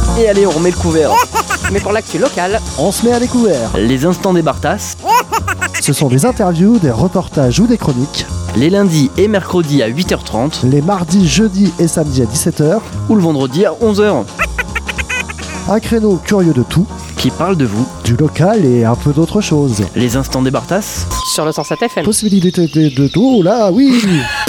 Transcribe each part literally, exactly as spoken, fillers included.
Et allez, on remet le couvert. Mais pour l'actu locale, on se met à découvert. Les instants des Bartas. Ce sont des interviews, des reportages ou des chroniques. Les lundis et mercredis à huit heures trente. Les mardis, jeudis et samedis à dix-sept heures. Ou le vendredi à onze heures. Un créneau curieux de tout. Qui parle de vous. Du local et un peu d'autre chose. Les instants des Bartas. Sur le cent sept F M. Possibilité de, de tout, là, oui.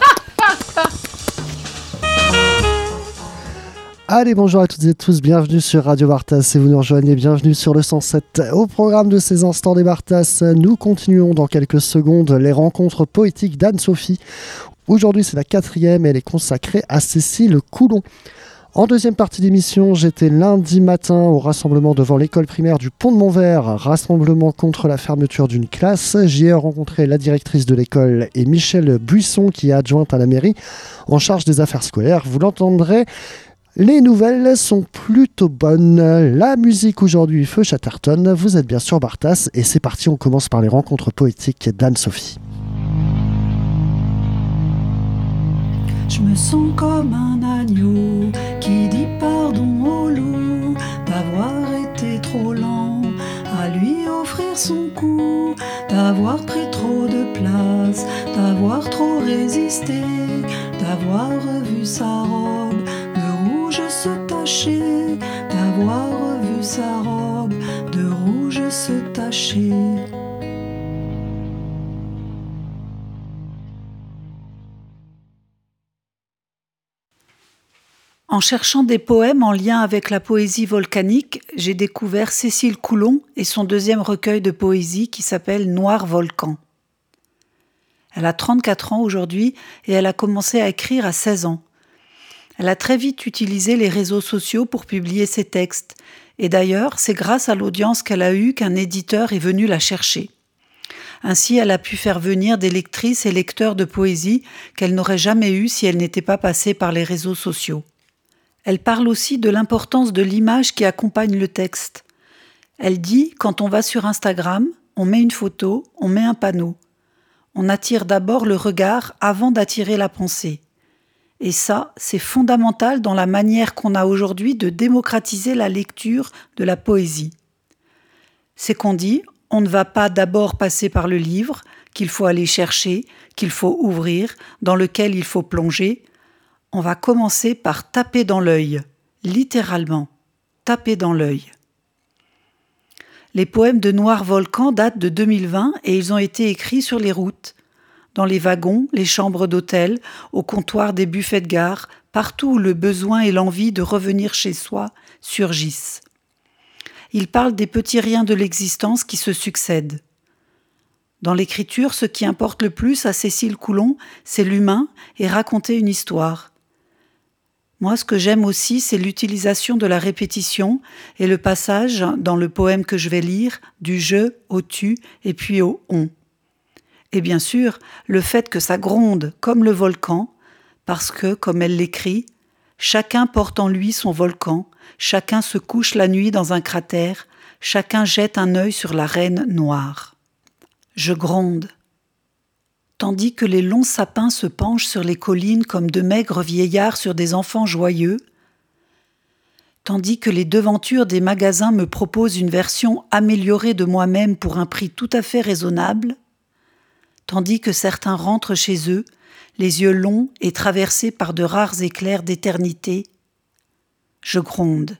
Allez, bonjour à toutes et tous, bienvenue sur Radio Bartas. Si vous nous rejoignez, bienvenue sur le cent sept. Au programme de ces instants des Bartas, nous continuons dans quelques secondes les rencontres poétiques d'Anne-Sophie. Aujourd'hui, c'est la quatrième et elle est consacrée à Cécile Coulon. En deuxième partie d'émission, j'étais lundi matin au rassemblement devant l'école primaire du Pont de Montvert, rassemblement contre la fermeture d'une classe. J'y ai rencontré la directrice de l'école et Michel Buisson, qui est adjointe à la mairie en charge des affaires scolaires. Vous l'entendrez. Les nouvelles sont plutôt bonnes. La musique aujourd'hui, Feu Chatterton. Vous êtes bien sûr Bartas et c'est parti, on commence par les rencontres poétiques d'Anne-Sophie. Je me sens comme un agneau qui dit pardon au loup d'avoir été trop lent à lui offrir son cou, d'avoir pris trop de place, d'avoir trop résisté, d'avoir revu sa robe de rouge se tacher, d'avoir revu sa robe de rouge se tacher. En cherchant des poèmes en lien avec la poésie volcanique, j'ai découvert Cécile Coulon et son deuxième recueil de poésie qui s'appelle Noir Volcan. Elle a trente-quatre ans aujourd'hui et elle a commencé à écrire à seize ans. Elle a très vite utilisé les réseaux sociaux pour publier ses textes. Et d'ailleurs, c'est grâce à l'audience qu'elle a eue qu'un éditeur est venu la chercher. Ainsi, elle a pu faire venir des lectrices et lecteurs de poésie qu'elle n'aurait jamais eus si elle n'était pas passée par les réseaux sociaux. Elle parle aussi de l'importance de l'image qui accompagne le texte. Elle dit, quand on va sur Instagram, on met une photo, on met un panneau. On attire d'abord le regard avant d'attirer la pensée. Et ça, c'est fondamental dans la manière qu'on a aujourd'hui de démocratiser la lecture de la poésie. C'est qu'on dit, on ne va pas d'abord passer par le livre, qu'il faut aller chercher, qu'il faut ouvrir, dans lequel il faut plonger. On va commencer par taper dans l'œil, littéralement, taper dans l'œil. Les poèmes de Noir Volcan datent de deux mille vingt et ils ont été écrits sur les routes, dans les wagons, les chambres d'hôtel, au comptoir des buffets de gare, partout où le besoin et l'envie de revenir chez soi surgissent. Ils parlent des petits riens de l'existence qui se succèdent. Dans l'écriture, ce qui importe le plus à Cécile Coulon, c'est l'humain et raconter une histoire. Moi, ce que j'aime aussi, c'est l'utilisation de la répétition et le passage, dans le poème que je vais lire, du « je » au « tu » et puis au « on ». Et bien sûr, le fait que ça gronde comme le volcan, parce que, comme elle l'écrit, chacun porte en lui son volcan, chacun se couche la nuit dans un cratère, chacun jette un œil sur la reine noire. Je gronde. Tandis que les longs sapins se penchent sur les collines comme de maigres vieillards sur des enfants joyeux, tandis que les devantures des magasins me proposent une version améliorée de moi-même pour un prix tout à fait raisonnable, tandis que certains rentrent chez eux, les yeux longs et traversés par de rares éclairs d'éternité, je gronde.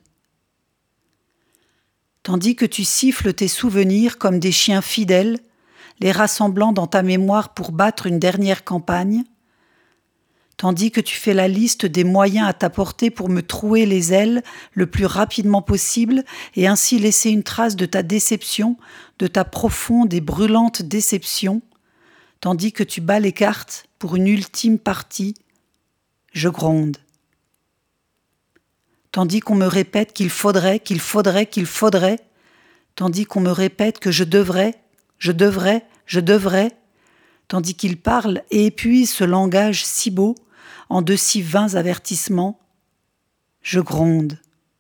Tandis que tu siffles tes souvenirs comme des chiens fidèles, les rassemblant dans ta mémoire pour battre une dernière campagne, tandis que tu fais la liste des moyens à ta portée pour me trouer les ailes le plus rapidement possible et ainsi laisser une trace de ta déception, de ta profonde et brûlante déception, tandis que tu bats les cartes pour une ultime partie, je gronde. Tandis qu'on me répète qu'il faudrait, qu'il faudrait, qu'il faudrait, tandis qu'on me répète que je devrais, je devrais, je devrais, tandis qu'il parle et épuise ce langage si beau en de si vains avertissements, je gronde.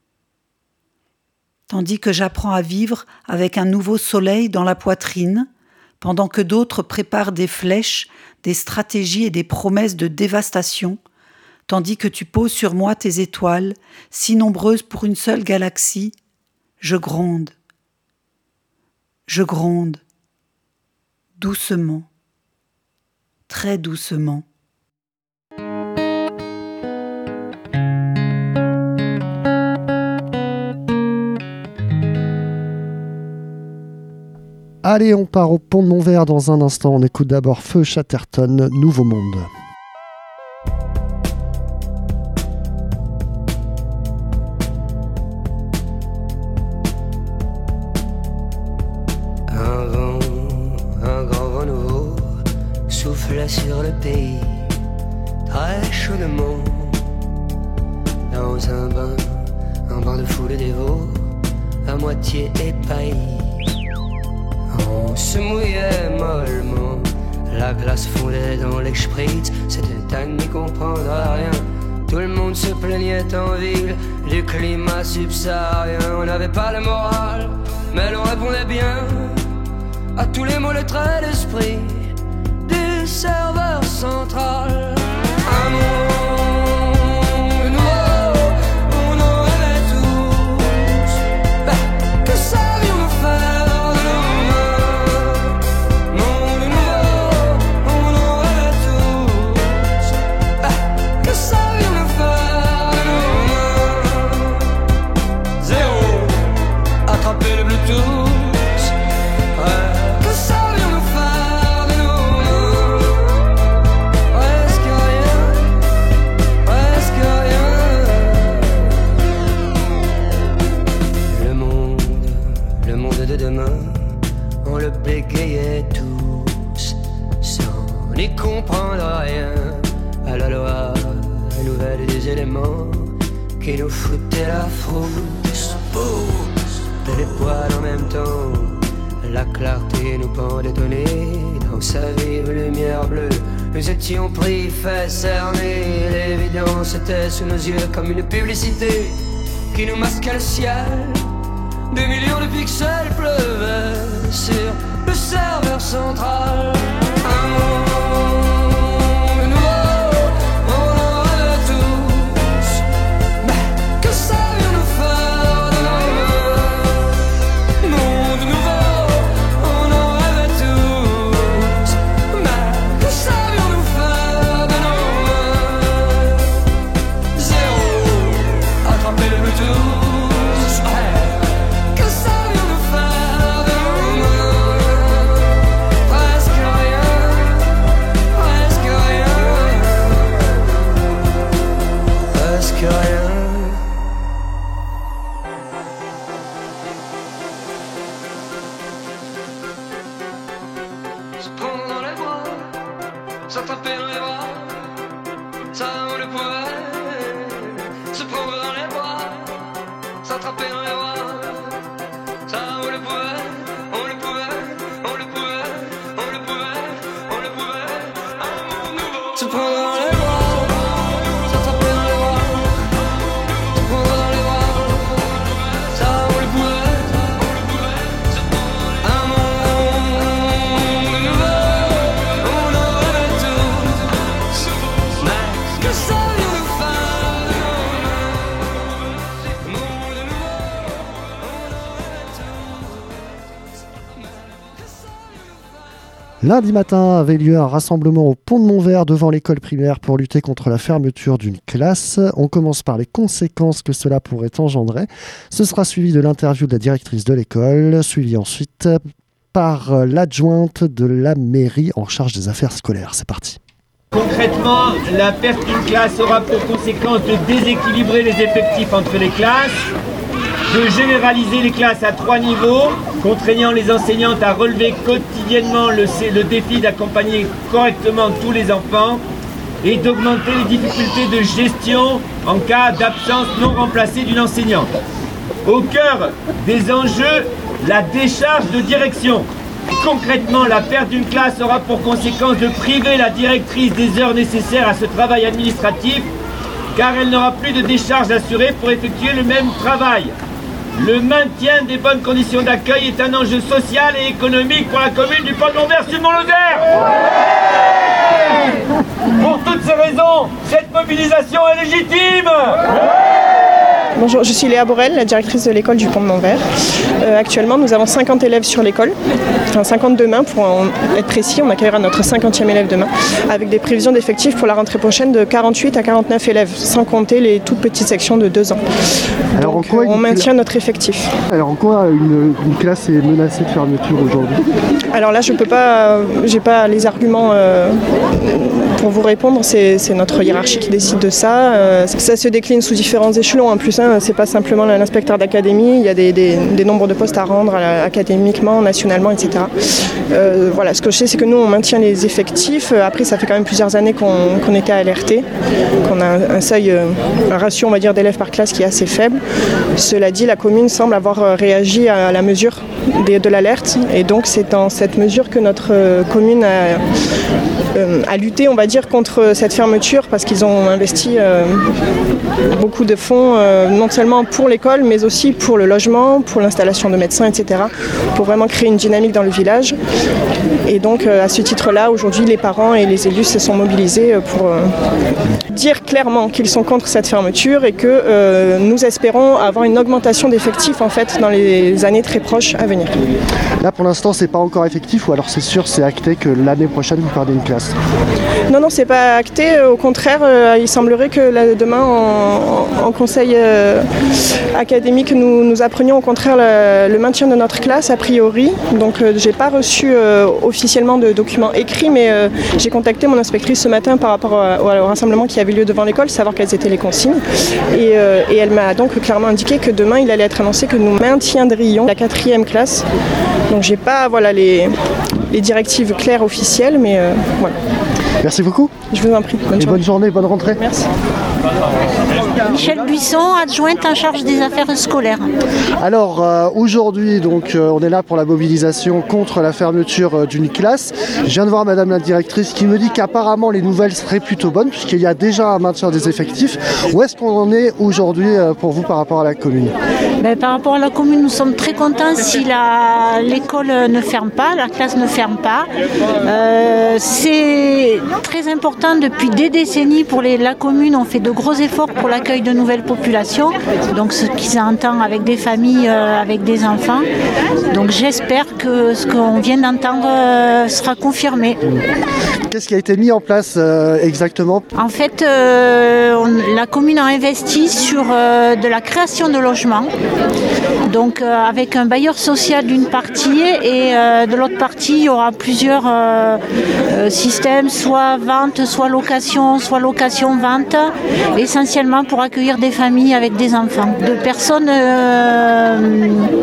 Tandis que j'apprends à vivre avec un nouveau soleil dans la poitrine, pendant que d'autres préparent des flèches, des stratégies et des promesses de dévastation, tandis que tu poses sur moi tes étoiles, si nombreuses pour une seule galaxie, je gronde. Je gronde. Doucement. Très doucement. Allez, on part au Pont de Montvert dans un instant. On écoute d'abord Feu Chatterton, Nouveau Monde. Un vent, un grand vent nouveau souffle sur le pays, très chaudement. Dans un bain, un bain de foule dévot, à moitié épaillis. On se mouillait mollement, la glace fondait dans les spritz, c'était à n'y comprendre à rien. Tout le monde se plaignait en ville du climat subsaharien. On n'avait pas le moral, mais l'on répondait bien à tous les mots, les traits d'esprit du serveur central. Un monde nouveau, on en rêvait tous. Bah, que savions-nous faire? Bégayait tous sans n'y comprendre rien à la loi nouvelle des éléments qui nous foutaient la frousse. De les poils en même temps, la clarté nous pendait au nez. Dans sa vive lumière bleue, nous étions pris, fait cerner. L'évidence était sous nos yeux comme une publicité qui nous masquait le ciel. Des millions de pixels pleuvaient sur le serveur central. Un monde nouveau, on en rêvait tous. Mais que savions-nous faire de nos mains? Monde nouveau, on en rêvait tous. Mais que savions-nous faire de nos mains? Zéro, attraper le Bluetooth. Lundi matin avait lieu un rassemblement au Pont de Montvert devant l'école primaire pour lutter contre la fermeture d'une classe. On commence par les conséquences que cela pourrait engendrer. Ce sera suivi de l'interview de la directrice de l'école, suivi ensuite par l'adjointe de la mairie en charge des affaires scolaires. C'est parti. Concrètement, la perte d'une classe aura pour conséquence de déséquilibrer les effectifs entre les classes, de généraliser les classes à trois niveaux, contraignant les enseignantes à relever quotidiennement le, le défi d'accompagner correctement tous les enfants et d'augmenter les difficultés de gestion en cas d'absence non remplacée d'une enseignante. Au cœur des enjeux, la décharge de direction. Concrètement, la perte d'une classe aura pour conséquence de priver la directrice des heures nécessaires à ce travail administratif, car elle n'aura plus de décharge assurée pour effectuer le même travail. Le maintien des bonnes conditions d'accueil est un enjeu social et économique pour la commune du Pont de Montvert Sud Mont-Lozère. Pour toutes ces raisons, cette mobilisation est légitime. Bonjour, je suis Léa Borel, la directrice de l'école du Pont de Montvert. Euh, actuellement, nous avons cinquante élèves sur l'école, enfin cinquante demain pour en être précis. On accueillera notre cinquantième élève demain, avec des prévisions d'effectifs pour la rentrée prochaine de quarante-huit à quarante-neuf élèves, sans compter les toutes petites sections de deux ans. Alors, Donc, en quoi on une... maintient notre effectif. Alors en quoi une, une classe est menacée de fermeture aujourd'hui? Alors là, je peux pas, j'ai pas les arguments euh, pour vous répondre. C'est, c'est notre hiérarchie qui décide de ça. Euh, ça se décline sous différents échelons. En plus, hein, c'est pas simplement l'inspecteur d'académie. Il y a des, des, des nombres de postes à rendre à, académiquement, nationalement, et cetera. Euh, voilà, ce que je sais, c'est que nous, on maintient les effectifs. Après, ça fait quand même plusieurs années qu'on, qu'on était alertés, qu'on a un, un seuil, un ratio, on va dire, d'élèves par classe qui est assez faible. Cela dit, la commune semble avoir réagi à la mesure de, de l'alerte, et donc c'est dans cette mesure que notre commune a, euh, a lutté, on va dire, contre cette fermeture, parce qu'ils ont investi euh, beaucoup de fonds, euh, non seulement pour l'école, mais aussi pour le logement, pour l'installation de médecins, et cetera, pour vraiment créer une dynamique dans le village. Et donc, euh, à ce titre-là, aujourd'hui, les parents et les élus se sont mobilisés pour euh, dire clairement qu'ils sont contre cette fermeture et que euh, nous espérons avoir une augmentation d'effectifs en fait dans les années très proches à venir. Là pour l'instant c'est pas encore effectif, ou alors c'est sûr, c'est acté que l'année prochaine vous perdez une classe? Non, non, c'est pas acté. Au contraire, euh, il semblerait que là, demain en, en conseil euh, académique nous, nous apprenions au contraire le, le maintien de notre classe a priori. Donc euh, j'ai pas reçu euh, officiellement de documents écrits, mais euh, j'ai contacté mon inspectrice ce matin par rapport au, au rassemblement qui avait lieu devant l'école, savoir quelles étaient les consignes. Et, euh, et elle m'a donc clairement indiqué que demain il allait être annoncé que nous maintiendrions la quatrième classe. Donc j'ai pas voilà, les, les directives claires officielles, mais euh, voilà. Merci beaucoup. Je vous en prie. Bonne Et journée. bonne journée, bonne rentrée. Merci. Michel Buisson, adjointe en charge des affaires scolaires. Alors euh, aujourd'hui, donc, euh, on est là pour la mobilisation contre la fermeture euh, d'une classe. Je viens de voir madame la directrice qui me dit qu'apparemment les nouvelles seraient plutôt bonnes puisqu'il y a déjà un maintien des effectifs. Où est-ce qu'on en est aujourd'hui euh, pour vous par rapport à la commune? Ben, par rapport à la commune, nous sommes très contents si la, l'école ne ferme pas, la classe ne ferme pas. Euh, c'est très important depuis des décennies pour les, la commune. On fait de gros efforts pour l'accueil de nouvelles populations, donc ce qui s'entend avec des familles, euh, avec des enfants. Donc j'espère que ce qu'on vient d'entendre euh, sera confirmé. Qu'est-ce qui a été mis en place euh, exactement? En fait, euh, on, la commune a investi sur euh, de la création de logements, donc euh, avec un bailleur social d'une partie et euh, de l'autre partie, il y aura plusieurs euh, euh, systèmes, soit vente, soit location, soit location-vente, essentiellement pour accueillir des familles avec des enfants, de personnes euh,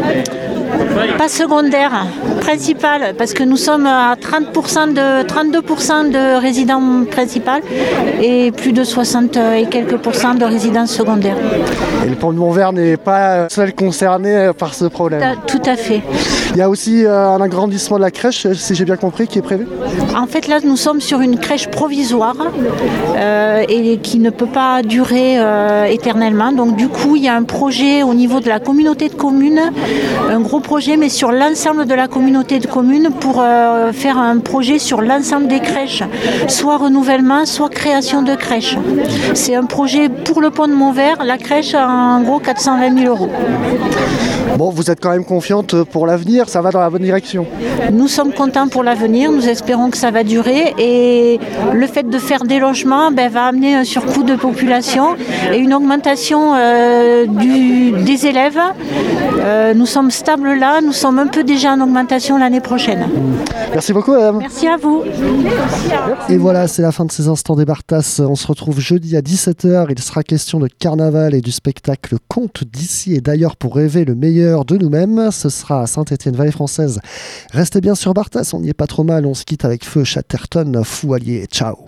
pas secondaires, principales, parce que nous sommes à trente pour cent de, trente-deux pour cent de résidents principaux et plus de soixante et quelques pourcents de résidents secondaires. Et le Pont de Montvert n'est pas seul concerné par ce problème. Tout à fait. Il y a aussi euh, un agrandissement de la crèche, si j'ai bien compris, qui est prévu? En fait, là, nous sommes sur une crèche provisoire euh, et qui ne peut pas durer euh, éternellement. Donc, du coup, il y a un projet au niveau de la communauté de communes, un gros projet, mais sur l'ensemble de la communauté de communes pour euh, faire un projet sur l'ensemble des crèches, soit renouvellement, soit création de crèches. C'est un projet pour le Pont de Montvert, la crèche a en gros quatre cent vingt mille euros. Bon, vous êtes quand même confiante pour l'avenir, ça va dans la bonne direction? Nous sommes contents pour l'avenir, nous espérons que ça va durer et le fait de faire des logements ben, va amener un surcoût de population et une augmentation euh, du, des élèves. Euh, nous sommes stables là, nous sommes un peu déjà en augmentation l'année prochaine. Merci beaucoup madame. Merci à vous. Et voilà, c'est la fin de ces instants des Bartas. On se retrouve jeudi à dix-sept heures. Il sera question de carnaval et du spectacle Contes d'ici et d'ailleurs pour rêver le meilleur de nous-mêmes. Ce sera à Saint-Étienne-Vallée Française. Restez bien sur Bartas, on n'y est pas trop mal. On se quitte avec Feu Chatterton, Foualier. Ciao.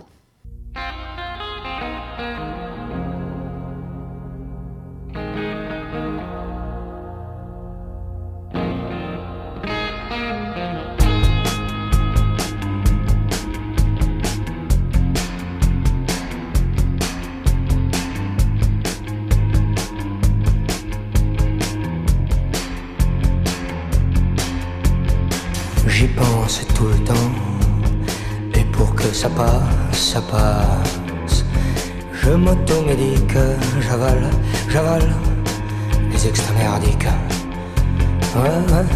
J'y pense tout le temps, et pour que ça passe, ça passe. Je m'automédique, j'avale, j'avale les extra merdiques. Ouais, ouais.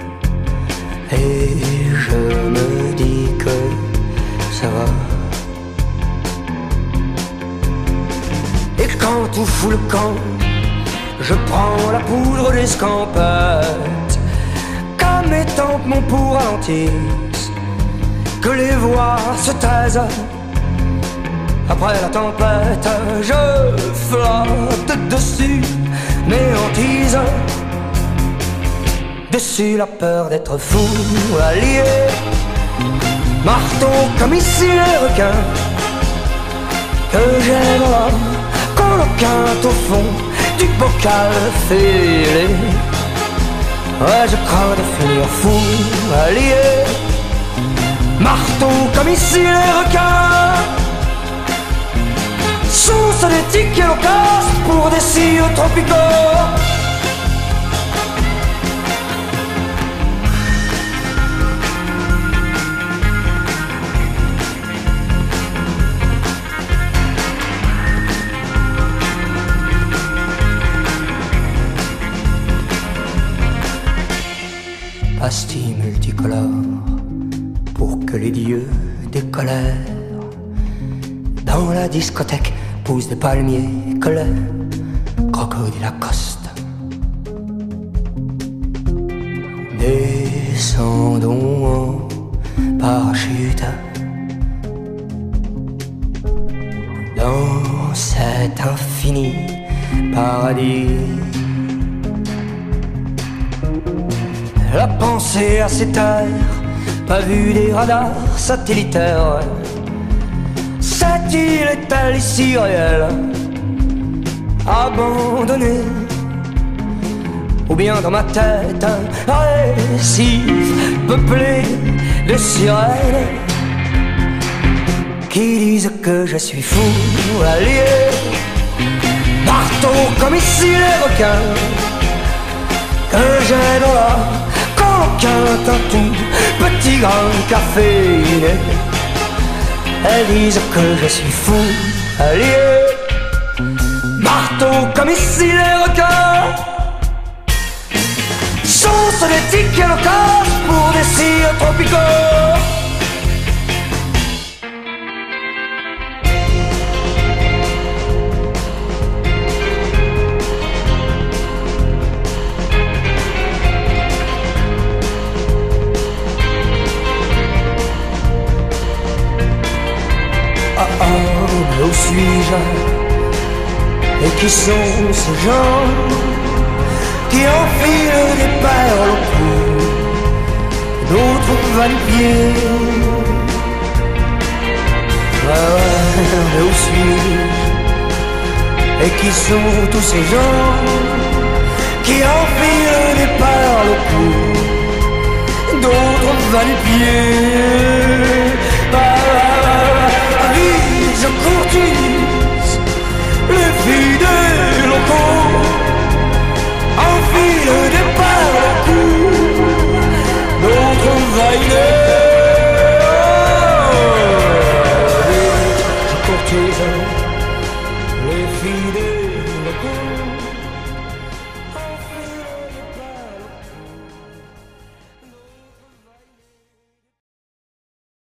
Et je me dis que ça va. Et quand tout fout le camp, je prends la poudre d'escampette. Qu'à mes tempes mon pouls ralentisse, que les voix se taisent. Après la tempête, je flotte dessus mes hantises. Dessus la peur d'être fou, allié, marteau comme ici les requins, que j'aime là, colloquinte au fond du bocal fêlé. Ouais, je crains de finir fou, allié, marteau comme ici les requins, source d'éthique et loquace pour des cires tropicaux. Pastilles multicolores pour que les dieux décolèrent. Dans la discothèque poussent des palmiers colères, crocodile Lacoste. Descendons en parachute dans cet infini paradis. La pensée à ces terres, pas vue des radars satellitaires. Cette île est-elle ici réelle, abandonnée, ou bien dans ma tête un récif peuplé de sirènes qui disent que je suis fou, allié, marteau comme ici les requins, que j'ai dans la colloquinte un tout petit grain caféiné. Elles disent que je suis fou, allié, marteau comme ici les requins, sauce d'éthique et loquace pour des cires tropicaux. Où suis-je? Et qui sont ces gens qui enfilent des perles au cou, d'autres va-nu-pieds? Ouais, ouais, mais où suis-je? Et qui sont tous ces gens qui enfilent des perles au cou, d'autres va-nu-pieds? Je cours